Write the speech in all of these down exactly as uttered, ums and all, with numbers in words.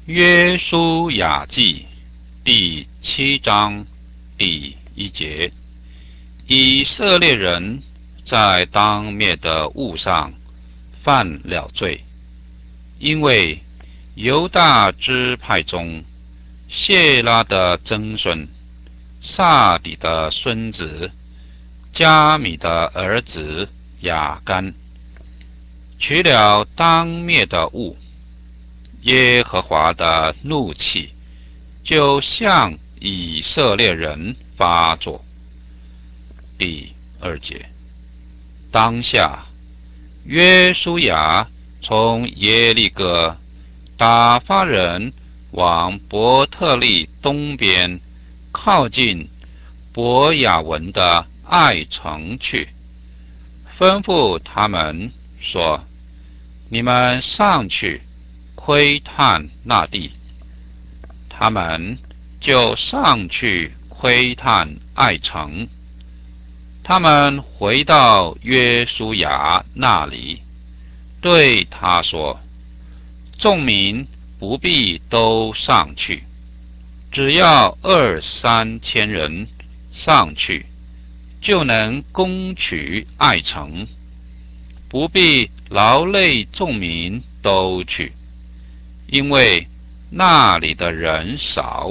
约书亚记第七章第一节：以色列人在当灭的物上犯了罪，因为犹大支派中谢拉的曾孙撒底的孙子加米的儿子亚干取了当灭的物，耶和华的怒气就向以色列人发作。第二节：当下约书亚从耶利哥打发人往伯特利东边靠近伯亚文的爱城去，吩咐他们说：你们上去窥探那地。他们就上去窥探爱城。他们回到约书亚那里，对他说：众民不必都上去，只要二三千人上去，就能攻取爱城，不必劳累众民都去，因为那里的人少。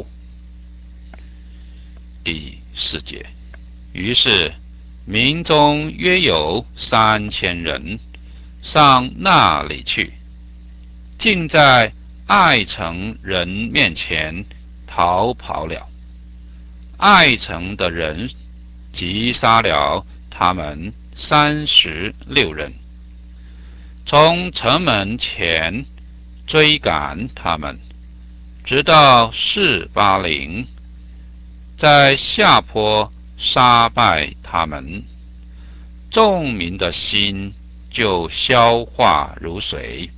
第四节：于是民中约有三千人上那里去，竟在爱城人面前逃跑了。爱城的人击杀了他们三十六人，从城门前追赶他们，直到示巴陵，在下坡杀败他们。众民的心就消化如水。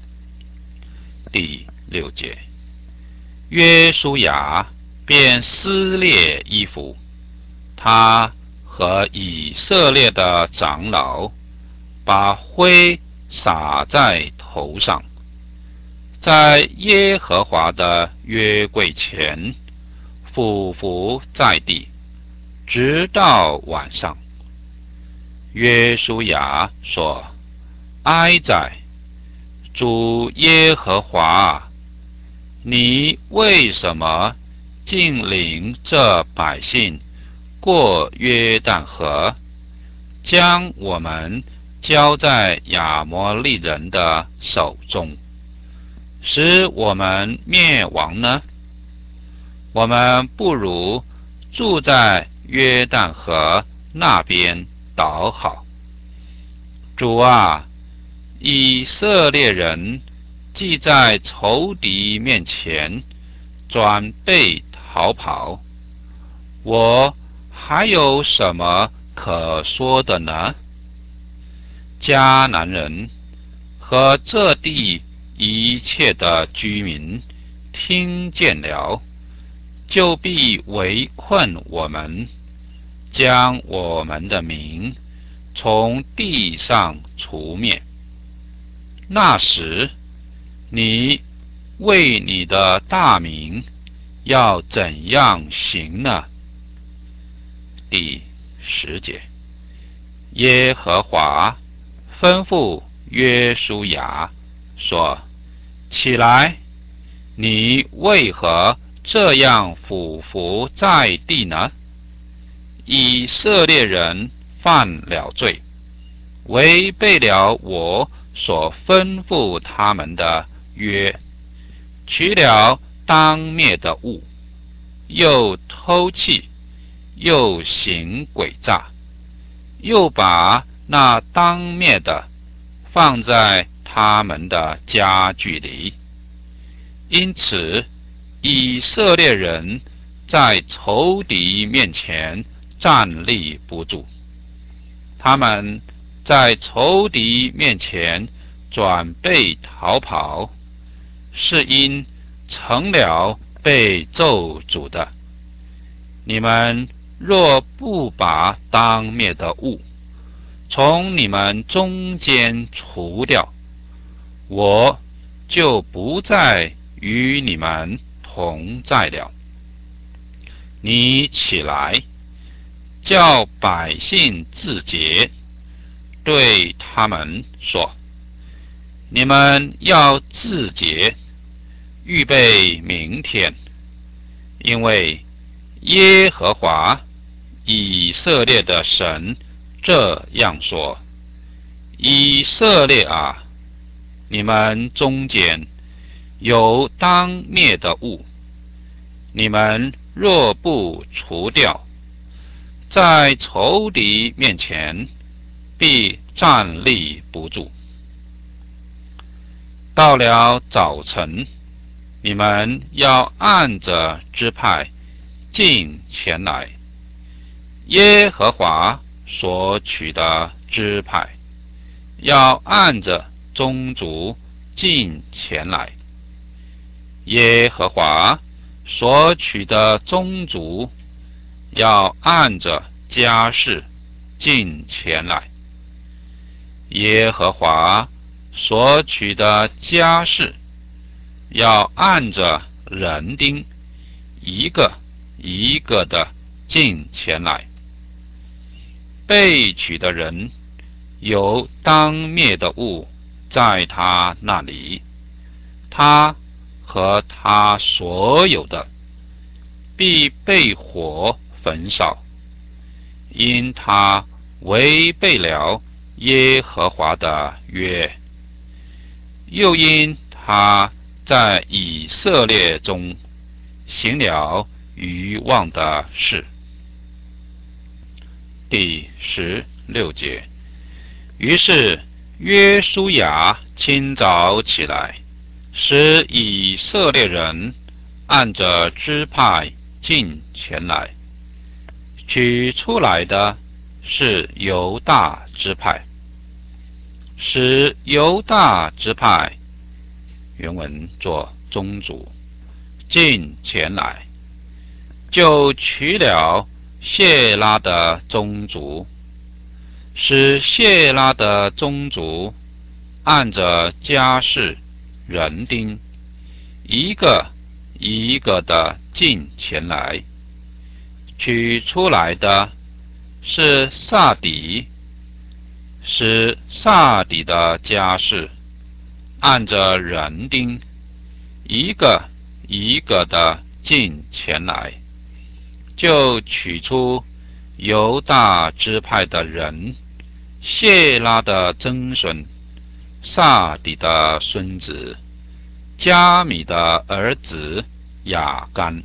第六节：约书亚便撕裂衣服，他和以色列的长老把灰洒在头上，在耶和华的约柜前俯伏在地，直到晚上。约书亚说：哀哉，主耶和华，你为什么竟领这百姓过约旦河，将我们交在亚摩利人的手中，使我们灭亡呢？我们不如住在约旦河那边倒好。主啊，以色列人既在仇敌面前转背逃跑，我还有什么可说的呢？迦南人和这地一切的居民听见了，就必围困我们，将我们的名从地上除灭。那时，你为你的大名要怎样行呢？第十节：耶和华吩咐约书亚说：起来，你为何这样俯伏在地呢？以色列人犯了罪，违背了我所吩咐他们的约，取了当灭的物，又偷窃，又行诡诈，又把那当灭的放在他们的家具里。因此以色列人在仇敌面前站立不住，他们在仇敌面前转背逃跑，是因成了被咒诅的。你们若不把当灭的物从你们中间除掉，我就不再与你们同在了。你起来，叫百姓自洁，对他们说：你们要自洁，预备明天，因为耶和华以色列的神这样说：以色列啊，你们中间有当灭的物，你们若不除掉，在仇敌面前必站立不住。到了早晨，你们要按着支派进前来，耶和华所取的支派要按着宗族进前来，耶和华所取的宗族要按着家世进前来，耶和华所取的家世要按着人丁一个一个的进前来。被取的人有当灭的物在他那里，他和他所有的必被火焚烧，因他违背了耶和华的约，又因他在以色列中行了愚妄的事。第十六节。于是约书亚清早起来，使以色列人按着支派进前来，取出来的是犹大支派，使犹大支派原文作宗族进前来，就取了谢拉的宗族，使谢拉的宗族按着家世人丁一个一个的进前来，取出来的是撒底，使撒底的家世按着人丁一个一个的进前来，就取出犹大支派的人，谢拉的曾孙，撒底的孙子，加米的儿子亚干。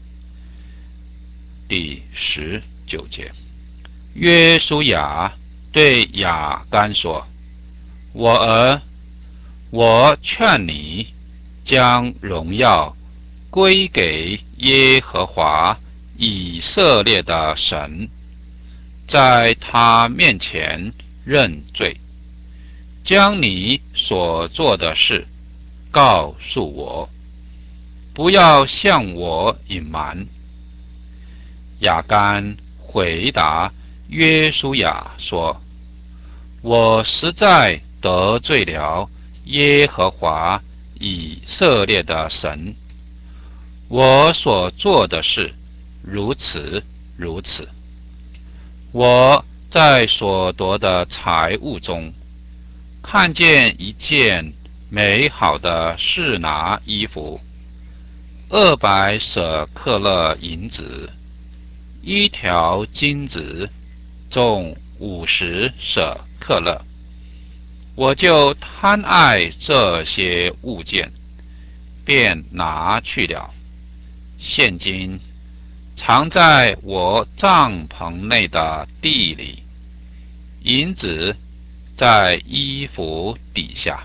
第十九节。约书亚对亚干说：我儿，我劝你将荣耀归给耶和华以色列的神，在他面前认罪，将你所做的事告诉我，不要向我隐瞒。亚干回答约书亚说：我实在得罪了耶和华以色列的神，我所做的事如此如此。我在所得的财物中看见一件美好的示拿衣服，二百舍克勒银子，一条金子重五十舍克勒，我就贪爱这些物件，便拿去了。现今藏在我帐篷内的地里，银子在衣服底下。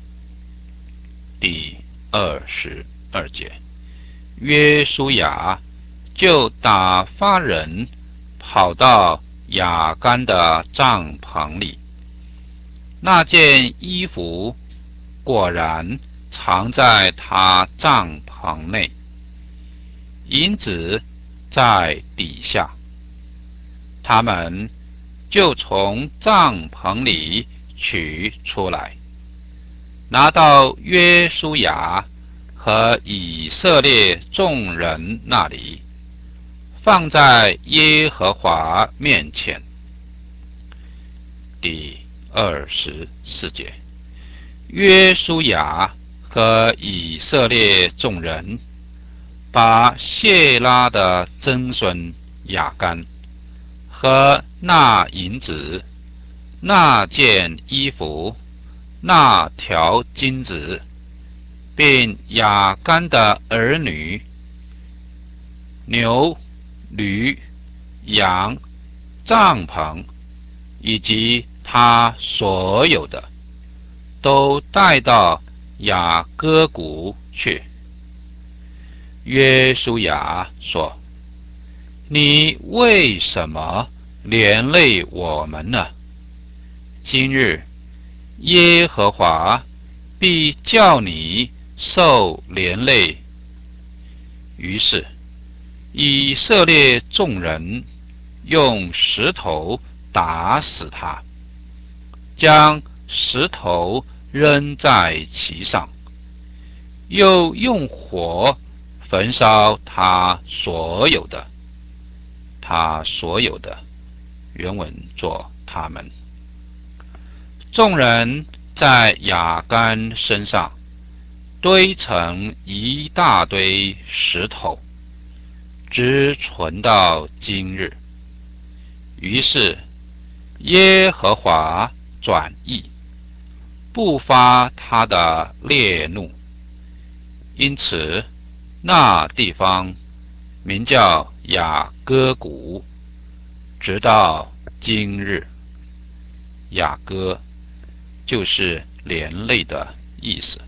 第二十二节。约书亚就打发人跑到亚干的帐篷里，那件衣服果然藏在他帐篷内，银子在底下。他们就从帐篷里取出来，拿到约书亚和以色列众人那里，放在耶和华面前。第二十四节，约书亚和以色列众人把谢拉的曾孙亚干和那银子、那件衣服、那条金子，并亚干的儿女、牛、驴、羊、帐篷，以及他所有的，都带到雅各谷去。约书亚说：你为什么连累我们呢？今日耶和华必叫你受连累。于是以色列众人用石头打死他，将石头扔在其上，又用火焚烧他所有的。他所有的原文作他们。众人在亚干身上堆成一大堆石头，直存到今日。于是耶和华转意，不发他的烈怒，因此那地方名叫雅各谷，直到今日。雅各就是连累的意思。